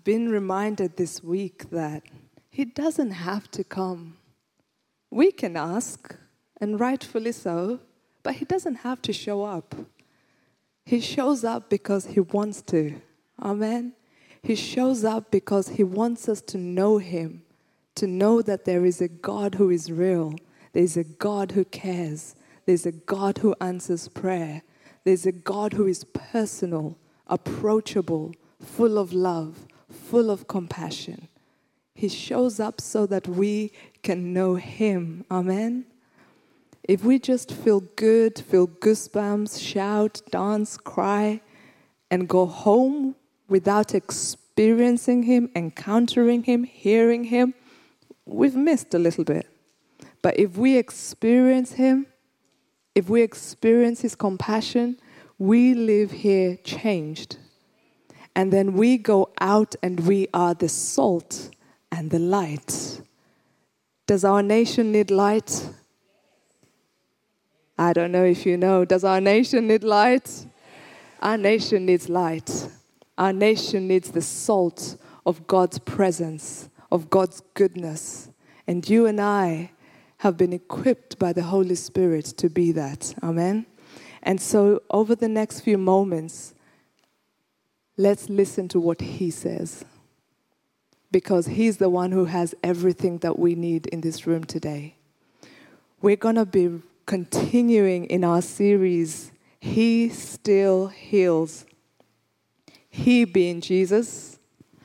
been reminded this week that he doesn't have to come. We can ask, and rightfully so, but he doesn't have to show up. He shows up because he wants to. Amen? He shows up because he wants us to know him, to know that there is a God who is real. There's a God who cares. There's a God who answers prayer. There's a God who is personal, approachable, full of love, full of compassion. He shows up so that we can know him. Amen? If we just feel good, feel goosebumps, shout, dance, cry, and go home without experiencing him, encountering him, hearing him, we've missed a little bit. But if we experience him, if we experience his compassion, we live here changed. And then we go out and we are the salt and the light. Does our nation need light? I don't know if you know. Does our nation need light? Our nation needs light. Our nation needs the salt of God's presence, of God's goodness. And you and I have been equipped by the Holy Spirit to be that. Amen? And so over the next few moments, let's listen to what he says. Because he's the one who has everything that we need in this room today. We're going to be continuing in our series, He Still Heals. He being Jesus.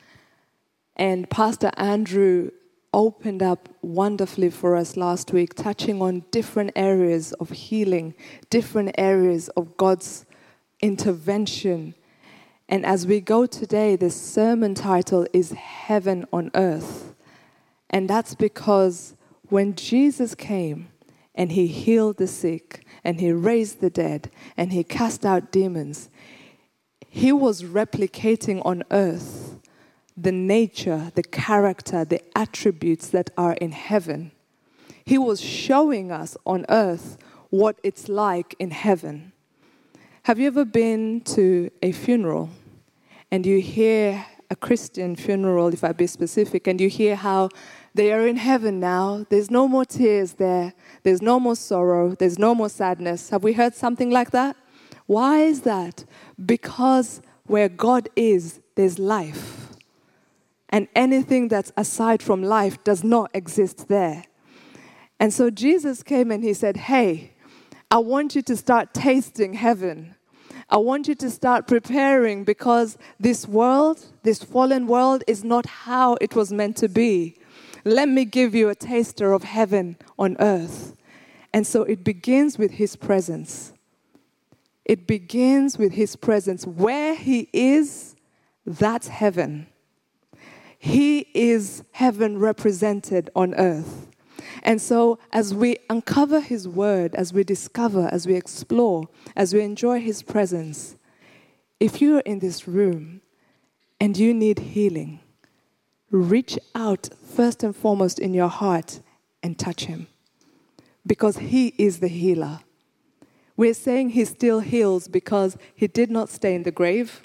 And Pastor Andrew opened up wonderfully for us last week, touching on different areas of healing, different areas of God's intervention. And as we go today, the sermon title is Heaven on Earth. And that's because when Jesus came and he healed the sick and he raised the dead and he cast out demons, he was replicating on earth the nature, the character, the attributes that are in heaven. He was showing us on earth what it's like in heaven. Have you ever been to a funeral and you hear a Christian funeral, if I be specific, and you hear how they are in heaven now, there's no more tears there, there's no more sorrow, there's no more sadness. Have we heard something like that? Why is that? Because where God is, there's life. And anything that's aside from life does not exist there. And so Jesus came and he said, hey, I want you to start tasting heaven. I want you to start preparing because this world, this fallen world, is not how it was meant to be. Let me give you a taster of heaven on earth. And so it begins with his presence. It begins with his presence. Where he is, that's heaven. He is heaven represented on earth. And so as we uncover his word, as we discover, as we explore, as we enjoy his presence, if you're in this room and you need healing, reach out first and foremost in your heart and touch him. Because he is the healer. We're saying he still heals because he did not stay in the grave.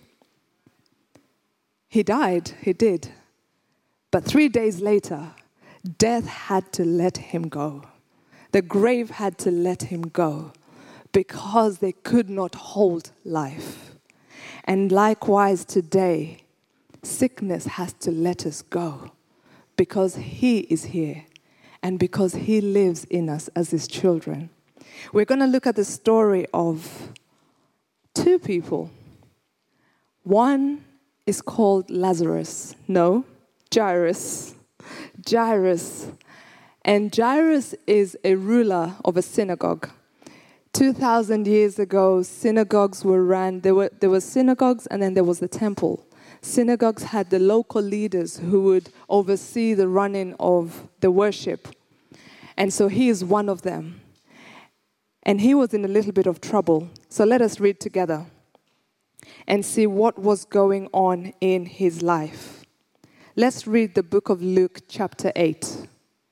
He died, he did. But 3 days later, death had to let him go. The grave had to let him go because they could not hold life. And likewise today, sickness has to let us go because he is here and because he lives in us as his children. We're going to look at the story of two people. One is called Lazarus. No, Jairus. Jairus. And Jairus is a ruler of a synagogue. 2,000 years ago, synagogues were run. There were synagogues and then there was the temple. Synagogues had the local leaders who would oversee the running of the worship. And so he is one of them. And he was in a little bit of trouble. So let us read together and see what was going on in his life. Let's read the book of Luke, chapter 8.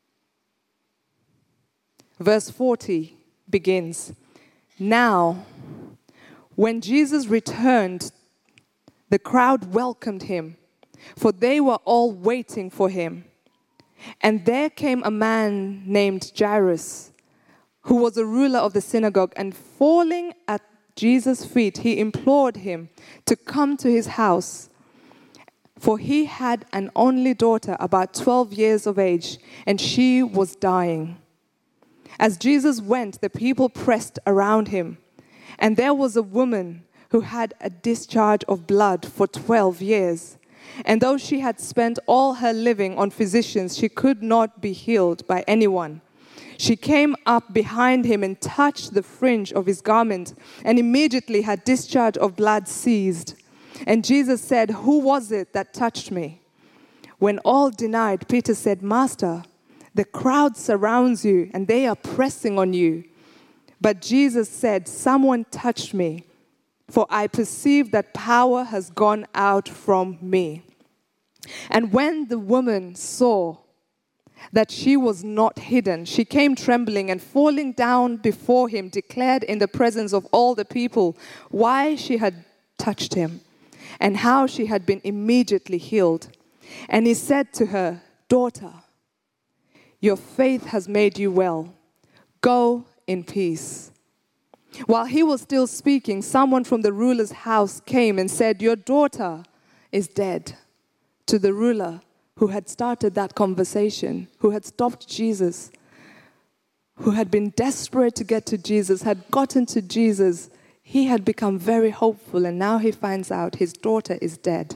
Verse 40 begins, Now, when Jesus returned, the crowd welcomed him for they were all waiting for him. And there came a man named Jairus, who was a ruler of the synagogue, and falling at Jesus' feet, he implored him to come to his house. For he had an only daughter, about 12 years of age, and she was dying. As Jesus went, the people pressed around him. And there was a woman who had a discharge of blood for 12 years. And though she had spent all her living on physicians, she could not be healed by anyone. She came up behind him and touched the fringe of his garment, and immediately her discharge of blood ceased. And Jesus said, "Who was it that touched me?" When all denied, Peter said, "Master, the crowd surrounds you, and they are pressing on you." But Jesus said, "Someone touched me, for I perceive that power has gone out from me." And when the woman saw that she was not hidden, she came trembling and falling down before him, declared in the presence of all the people why she had touched him and how she had been immediately healed. And he said to her, "Daughter, your faith has made you well. Go in peace." While he was still speaking, someone from the ruler's house came and said, "Your daughter is dead," to the ruler who had started that conversation, who had stopped Jesus, who had been desperate to get to Jesus, had gotten to Jesus. He had become very hopeful, and now he finds out his daughter is dead.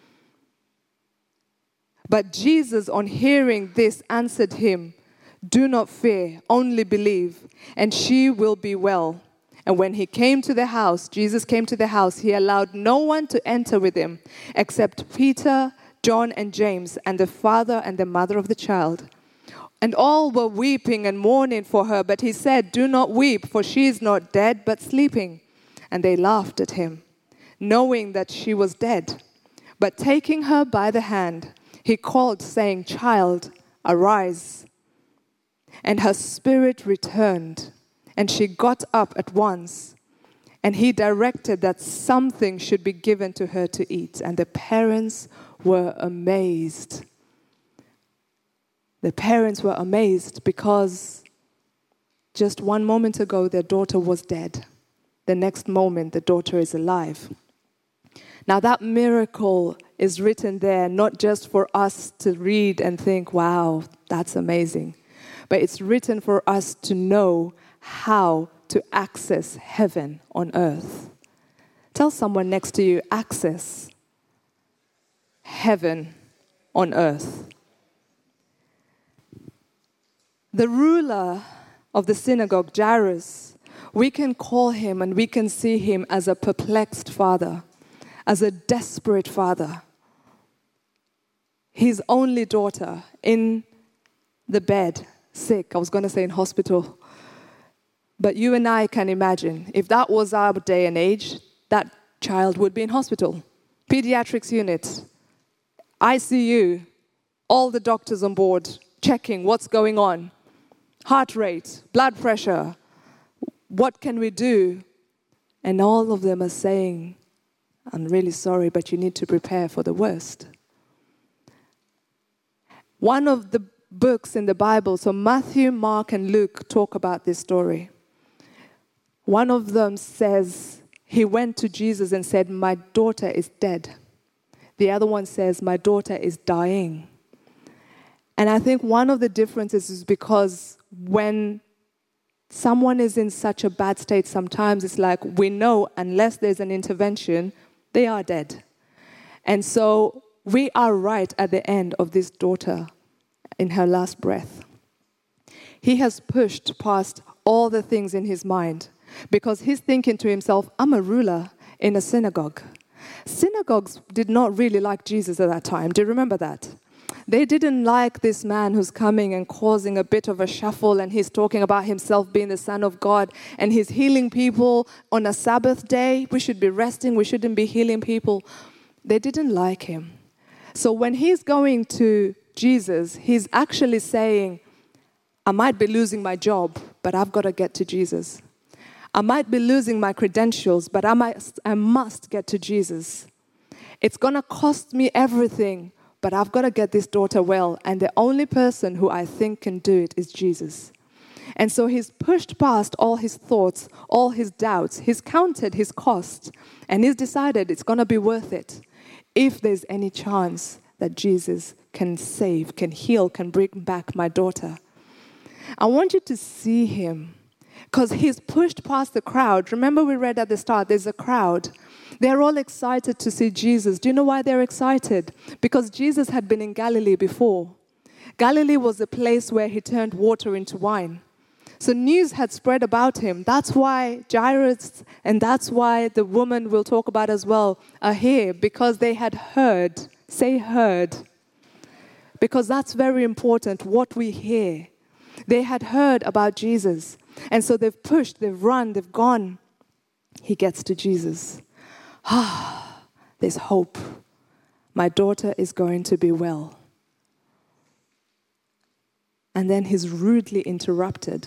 But Jesus, on hearing this, answered him, "Do not fear, only believe, and she will be well." And when he came to the house, Jesus came to the house, he allowed no one to enter with him except Peter, John, and James, and the father and the mother of the child. And all were weeping and mourning for her, but he said, "Do not weep, for she is not dead, but sleeping." And they laughed at him, knowing that she was dead. But taking her by the hand, he called, saying, "Child, arise." And her spirit returned, and she got up at once. And he directed that something should be given to her to eat. And the parents were amazed. The parents were amazed because just one moment ago, their daughter was dead. The next moment, the daughter is alive. Now, that miracle is written there not just for us to read and think, "Wow, that's amazing," but it's written for us to know how to access heaven on earth. Tell someone next to you, access heaven on earth. The ruler of the synagogue, Jairus, we can call him and we can see him as a perplexed father, as a desperate father. His only daughter in the bed, sick. I was going to say in hospital. But you and I can imagine, if that was our day and age, that child would be in hospital. Pediatrics unit, ICU, all the doctors on board, checking what's going on. Heart rate, blood pressure, what can we do? And all of them are saying, "I'm really sorry, but you need to prepare for the worst." One of the books in the Bible, so Matthew, Mark, and Luke talk about this story. One of them says, he went to Jesus and said, "My daughter is dead." The other one says, "My daughter is dying." And I think one of the differences is because when someone is in such a bad state, sometimes it's like we know unless there's an intervention, they are dead. And so we are right at the end of this daughter in her last breath. He has pushed past all the things in his mind because he's thinking to himself, "I'm a ruler in a synagogue." Synagogues did not really like Jesus at that time. Do you remember that? They didn't like this man who's coming and causing a bit of a shuffle, and he's talking about himself being the Son of God, and he's healing people on a Sabbath day. We should be resting. We shouldn't be healing people. They didn't like him. So when he's going to Jesus, he's actually saying, "I might be losing my job, but I've got to get to Jesus. I might be losing my credentials, but I must get to Jesus. It's going to cost me everything, but I've got to get this daughter well. And the only person who I think can do it is Jesus. And so he's pushed past all his thoughts, all his doubts. He's counted his cost, and he's decided it's going to be worth it if there's any chance that Jesus can save, can heal, can bring back my daughter. I want you to see him because he's pushed past the crowd. Remember we read at the start, there's a crowd. They're all excited to see Jesus. Do you know why they're excited? Because Jesus had been in Galilee before. Galilee was the place where he turned water into wine. So news had spread about him. That's why Jairus and that's why the woman we'll talk about as well are here, because they had heard. Say heard. Because that's very important, what we hear. They had heard about Jesus. And so they've pushed, they've run, they've gone. He gets to Jesus. There's hope. My daughter is going to be well. And then he's rudely interrupted.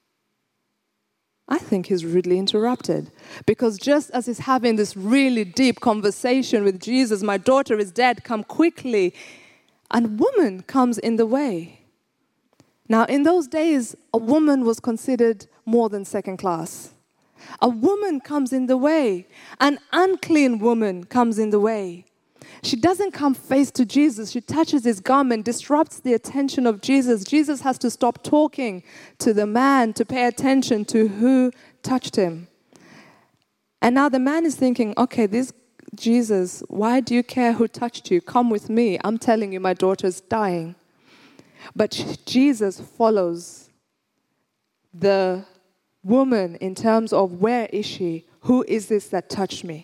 I think he's rudely interrupted. Because just as he's having this really deep conversation with Jesus, my daughter is dead, come quickly, a woman comes in the way. Now, in those days, a woman was considered more than second class. A woman comes in the way. An unclean woman comes in the way. She doesn't come face to Jesus. She touches his garment, disrupts the attention of Jesus. Jesus has to stop talking to the man to pay attention to who touched him. And now the man is thinking, okay, this Jesus, why do you care who touched you? Come with me. I'm telling you, my daughter's dying. But Jesus follows the woman in terms of where is she? Who is this that touched me?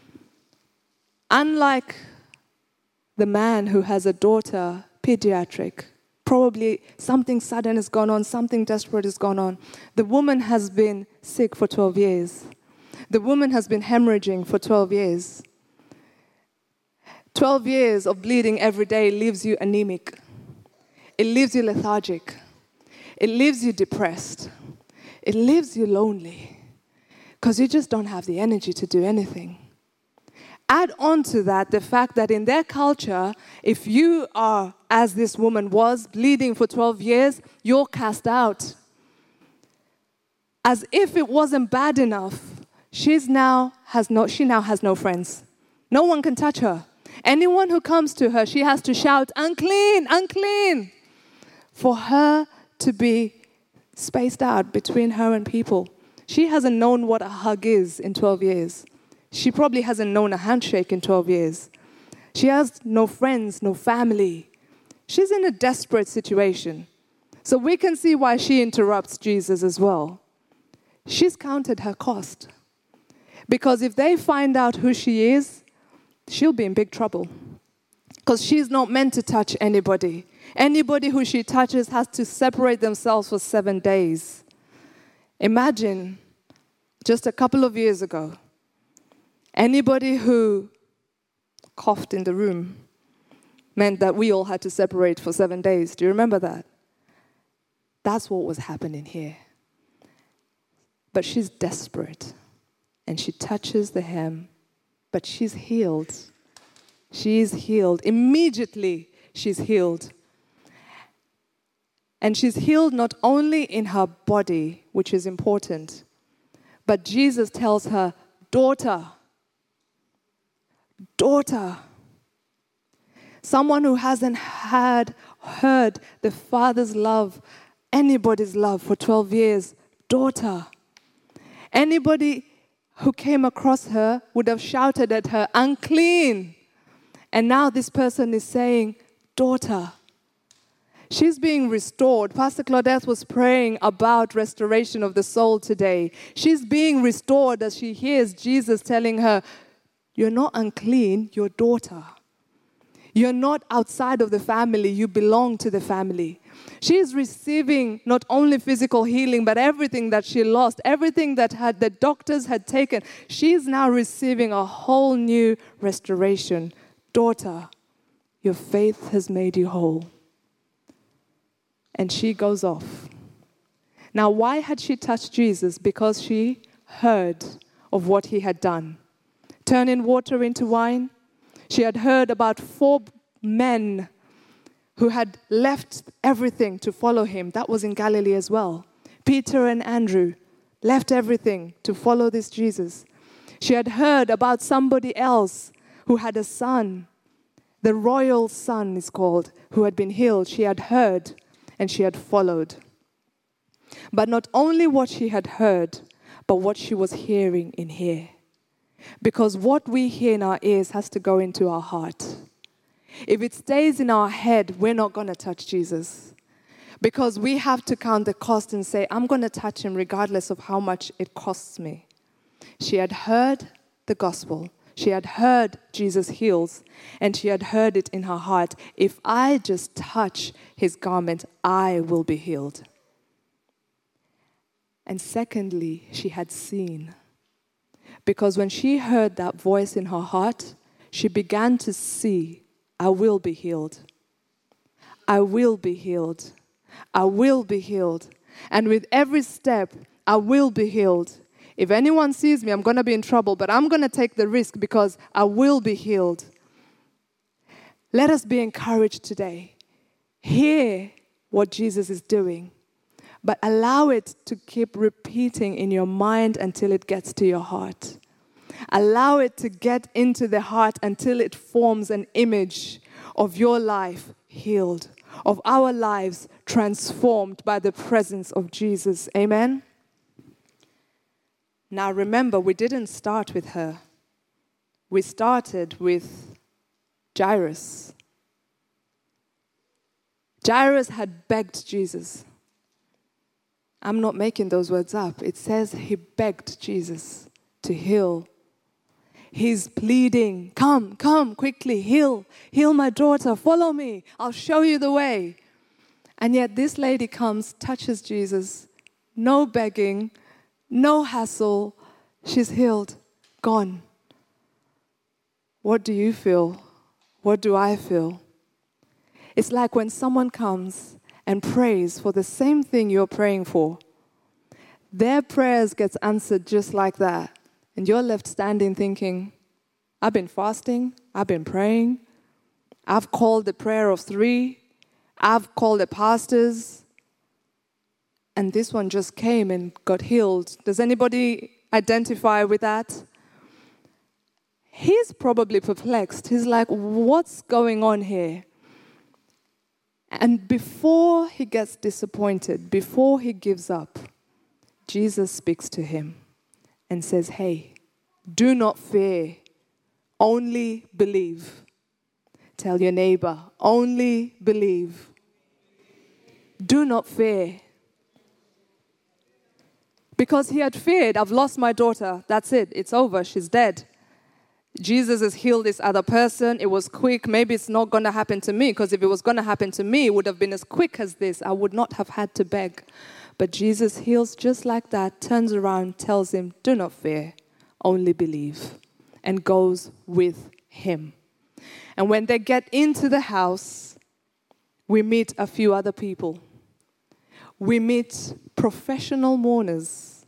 Unlike the man who has a daughter, pediatric, probably something sudden has gone on, something desperate has gone on. The woman has been sick for 12 years. The woman has been hemorrhaging for 12 years. 12 years of bleeding every day leaves you anemic. It leaves you lethargic. It leaves you depressed. It leaves you lonely because you just don't have the energy to do anything. Add on to that the fact that in their culture, if you are, as this woman was, bleeding for 12 years, you're cast out. As if it wasn't bad enough, she now has no friends. No one can touch her. Anyone who comes to her, she has to shout, unclean, unclean, for her to be spaced out between her and people. She hasn't known what a hug is in 12 years. She probably hasn't known a handshake in 12 years. She has no friends, no family. She's in a desperate situation. So we can see why she interrupts Jesus as well. She's counted her cost. Because if they find out who she is, she'll be in big trouble. Because she's not meant to touch anybody. Anybody who she touches has to separate themselves for 7 days. Imagine, just a couple of years ago, anybody who coughed in the room meant that we all had to separate for 7 days. Do you remember that? That's what was happening here. But she's desperate. And she touches the hem. But she's healed. She is healed. Immediately, she's healed. And she's healed not only in her body, which is important, but Jesus tells her, daughter, daughter. Someone who hasn't heard the Father's love, anybody's love for 12 years, daughter. Anybody who came across her would have shouted at her, unclean. And now this person is saying, daughter. She's being restored. Pastor Claudette was praying about restoration of the soul today. She's being restored as she hears Jesus telling her, you're not unclean, you're daughter. You're not outside of the family, you belong to the family. She is receiving not only physical healing, but everything that she lost, everything that the doctors had taken. She's now receiving a whole new restoration. Daughter, your faith has made you whole. And she goes off. Now, why had she touched Jesus? Because she heard of what he had done. Turning water into wine. She had heard about 4 men who had left everything to follow him. That was in Galilee as well. Peter and Andrew left everything to follow this Jesus. She had heard about somebody else who had a son. The royal son is called, who had been healed. She had heard and she had followed. But not only what she had heard, but what she was hearing in here. Because what we hear in our ears has to go into our heart. If it stays in our head, we're not going to touch Jesus. Because we have to count the cost and say, I'm going to touch him regardless of how much it costs me. She had heard the gospel. She had heard Jesus heals. And she had heard it in her heart. If I just touch his garment, I will be healed. And secondly, she had seen. Because when she heard that voice in her heart, she began to see, I will be healed. I will be healed. I will be healed. And with every step, I will be healed. If anyone sees me, I'm going to be in trouble, but I'm going to take the risk because I will be healed. Let us be encouraged today. Hear what Jesus is doing, but allow it to keep repeating in your mind until it gets to your heart. Allow it to get into the heart until it forms an image of your life healed, of our lives transformed by the presence of Jesus. Amen? Now remember, we didn't start with her. We started with Jairus. Jairus had begged Jesus. I'm not making those words up. It says he begged Jesus to heal. He's pleading, come quickly, heal my daughter, follow me, I'll show you the way. And yet this lady comes, touches Jesus, no begging, no hassle, she's healed, gone. What do you feel? What do I feel? It's like when someone comes and prays for the same thing you're praying for. Their prayers get answered just like that. And you're left standing thinking, I've been fasting, I've been praying, I've called the prayer of 3, I've called the pastors, and this one just came and got healed. Does anybody identify with that? He's probably perplexed. He's like, what's going on here? And before he gets disappointed, before he gives up, Jesus speaks to him and says, hey, do not fear, only believe. Tell your neighbor, only believe. Do not fear. Because he had feared, I've lost my daughter, that's it, it's over, she's dead. Jesus has healed this other person, it was quick, maybe it's not going to happen to me, because if it was going to happen to me, it would have been as quick as this, I would not have had to beg. But Jesus heals just like that, turns around, tells him, do not fear, only believe, and goes with him. And when they get into the house, we meet a few other people. We meet professional mourners.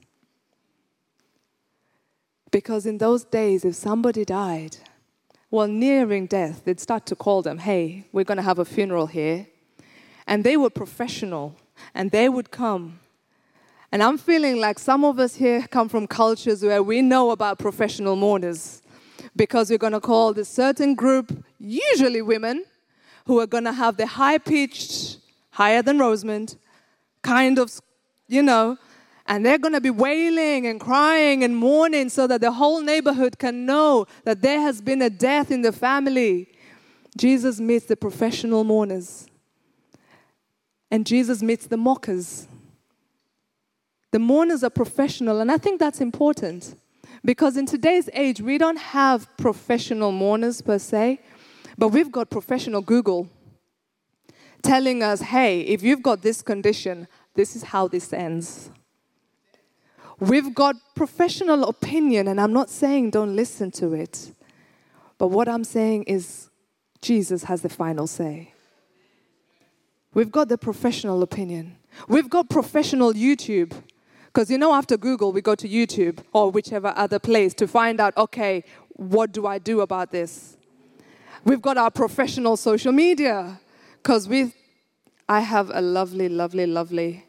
Because in those days, if somebody died, well, nearing death, they'd start to call them, hey, we're going to have a funeral here. And they were professional, and they would come. And I'm feeling like some of us here come from cultures where we know about professional mourners, because we're going to call this certain group, usually women, who are going to have the high-pitched, higher than Rosamond, kind of, and they're going to be wailing and crying and mourning so that the whole neighborhood can know that there has been a death in the family. Jesus meets the professional mourners. And Jesus meets the mockers. The mourners are professional, and I think that's important. Because in today's age, we don't have professional mourners per se, but we've got professional Google telling us, hey, if you've got this condition, this is how this ends. We've got professional opinion, and I'm not saying don't listen to it. But what I'm saying is Jesus has the final say. We've got the professional opinion. We've got professional YouTube. Because after Google, we go to YouTube or whichever other place to find out, okay, what do I do about this? We've got our professional social media because I have a lovely, lovely, lovely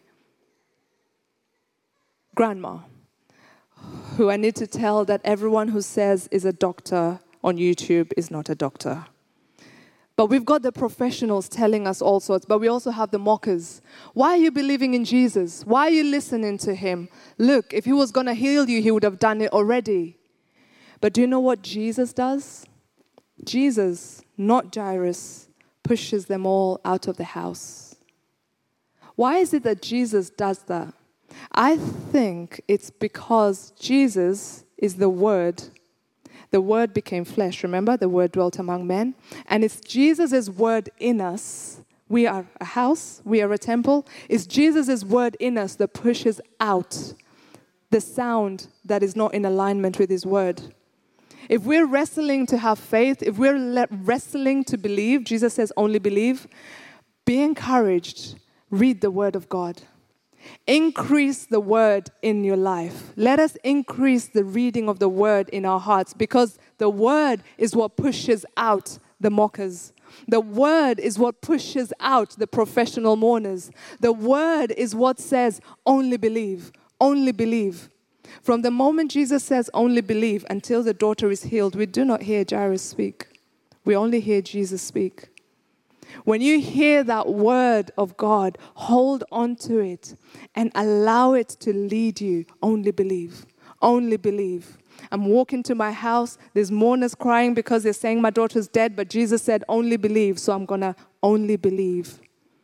grandma who I need to tell that everyone who says is a doctor on YouTube is not a doctor. But we've got the professionals telling us all sorts, but we also have the mockers. Why are you believing in Jesus? Why are you listening to him? Look, if he was going to heal you, he would have done it already. But do you know what Jesus does? Jesus, not Jairus, pushes them all out of the house. Why is it that Jesus does that? I think it's because Jesus is the Word. The Word became flesh, remember? The Word dwelt among men. And it's Jesus' Word in us. We are a house, we are a temple. It's Jesus' Word in us that pushes out the sound that is not in alignment with his Word. If we're wrestling to have faith, if we're wrestling to believe, Jesus says only believe, be encouraged, read the Word of God. Increase the Word in your life. Let us increase the reading of the Word in our hearts because the Word is what pushes out the mockers. The Word is what pushes out the professional mourners. The Word is what says only believe, only believe. From the moment Jesus says only believe until the daughter is healed, we do not hear Jairus speak. We only hear Jesus speak. When you hear that word of God, hold on to it and allow it to lead you. Only believe. Only believe. I'm walking to my house. There's mourners crying because they're saying my daughter's dead, but Jesus said only believe, so I'm going to only believe.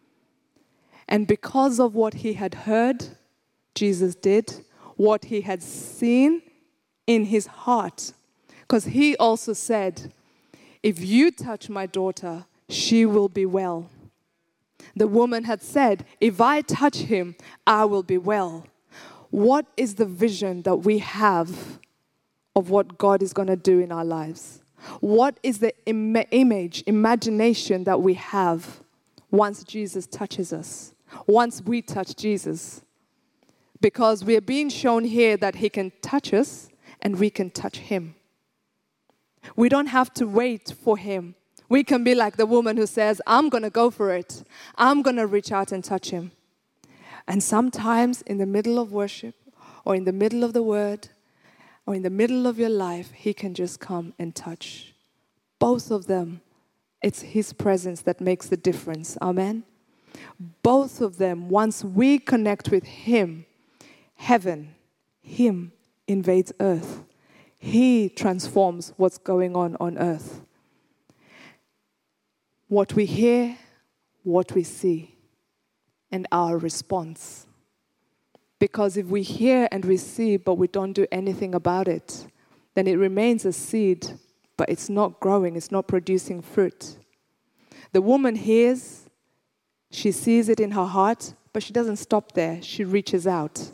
And because of what he had heard, Jesus did. What he had seen in his heart. Because he also said, if you touch my daughter, she will be well. The woman had said, if I touch him, I will be well. What is the vision that we have of what God is going to do in our lives? What is the imagination that we have once Jesus touches us? Once we touch Jesus? Because we are being shown here that he can touch us and we can touch him. We don't have to wait for him. We can be like the woman who says, I'm going to go for it. I'm going to reach out and touch him. And sometimes in the middle of worship or in the middle of the word or in the middle of your life, he can just come and touch. Both of them, it's his presence that makes the difference. Amen? Both of them, once we connect with him, heaven, him invades earth. He transforms what's going on earth. What we hear, what we see, and our response. Because if we hear and we see, but we don't do anything about it, then it remains a seed, but it's not growing, it's not producing fruit. The woman hears, she sees it in her heart, but she doesn't stop there. She reaches out.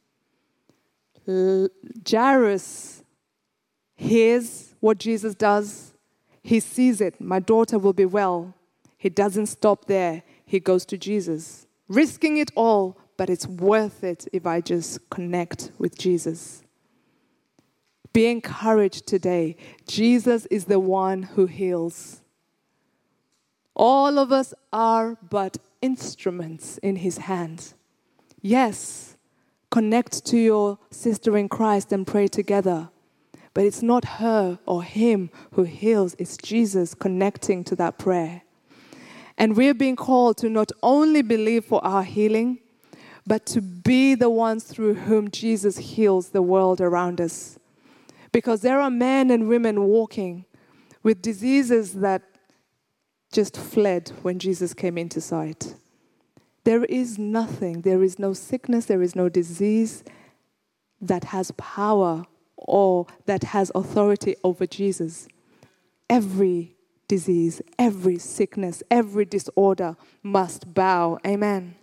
Jairus hears what Jesus does. He sees it. My daughter will be well. He doesn't stop there. He goes to Jesus, risking it all, but it's worth it if I just connect with Jesus. Be encouraged today. Jesus is the one who heals. All of us are but instruments in his hand. Yes, connect to your sister in Christ and pray together. But it's not her or him who heals. It's Jesus connecting to that prayer. And we're being called to not only believe for our healing, but to be the ones through whom Jesus heals the world around us. Because there are men and women walking with diseases that just fled when Jesus came into sight. There is nothing, there is no sickness, there is no disease that has power or that has authority over Jesus. Every disease, every sickness, every disorder must bow. Amen.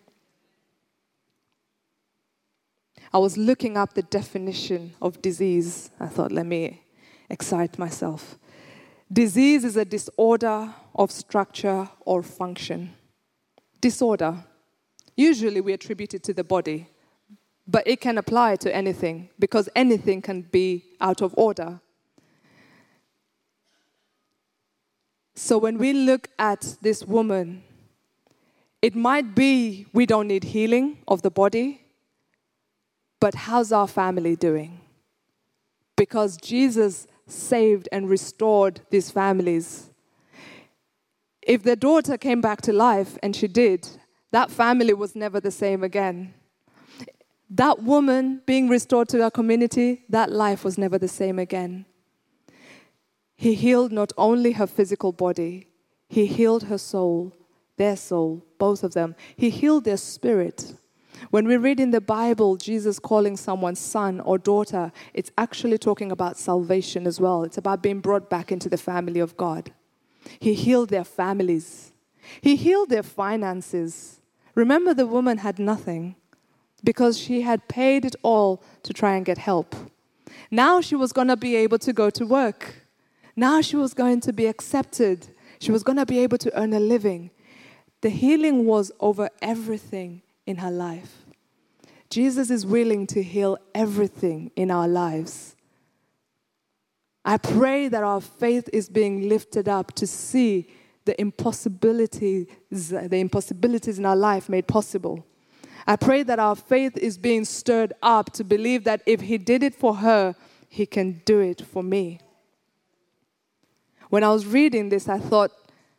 I was looking up the definition of disease. I thought, let me excite myself. Disease is a disorder of structure or function. Disorder. Usually we attribute it to the body, but it can apply to anything because anything can be out of order. So when we look at this woman, it might be we don't need healing of the body, but how's our family doing? Because Jesus saved and restored these families. If the daughter came back to life, and she did, that family was never the same again. That woman being restored to her community, that life was never the same again. He healed not only her physical body, he healed her soul, their soul, both of them. He healed their spirit. When we read in the Bible, Jesus calling someone son or daughter, it's actually talking about salvation as well. It's about being brought back into the family of God. He healed their families. He healed their finances. Remember, the woman had nothing because she had paid it all to try and get help. Now she was going to be able to go to work. Now she was going to be accepted. She was going to be able to earn a living. The healing was over everything in her life. Jesus is willing to heal everything in our lives. I pray that our faith is being lifted up to see the impossibilities in our life made possible. I pray that our faith is being stirred up to believe that if he did it for her, he can do it for me. When I was reading this, I thought,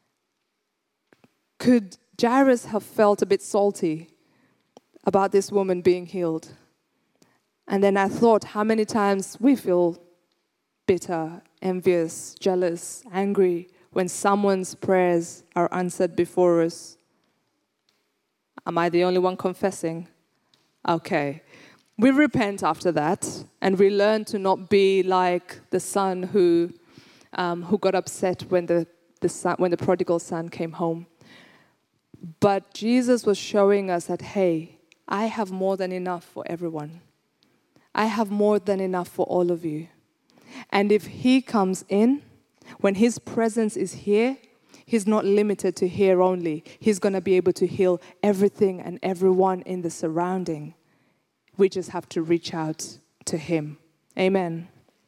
could Jairus have felt a bit salty about this woman being healed? And then I thought, how many times we feel bitter, envious, jealous, angry when someone's prayers are answered before us. Am I the only one confessing? Okay. We repent after that, and we learn to not be like the son who got upset when the prodigal son came home. But Jesus was showing us that, hey, I have more than enough for everyone. I have more than enough for all of you. And if he comes in, when his presence is here, he's not limited to here only. He's going to be able to heal everything and everyone in the surrounding. We just have to reach out to him. Amen.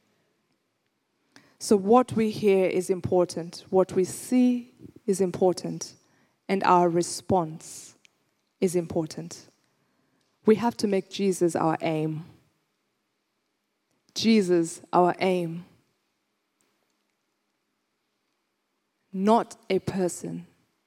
So what we hear is important. What we see is important. And our response is important. We have to make Jesus our aim. Jesus our aim. Not a person.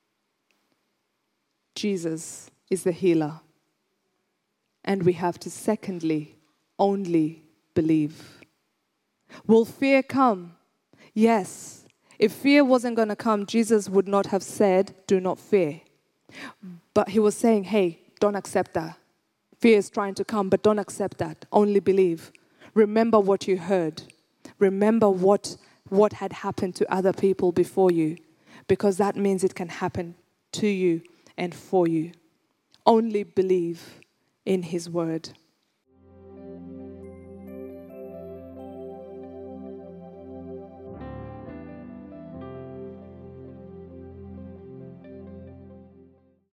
Jesus is the healer. And we have to, secondly, only believe. Will fear come? Yes. If fear wasn't going to come, Jesus would not have said, do not fear. But he was saying, hey, don't accept that. Fear is trying to come, but don't accept that. Only believe. Remember what you heard. Remember what had happened to other people before you, because that means it can happen to you and for you. Only believe in his word.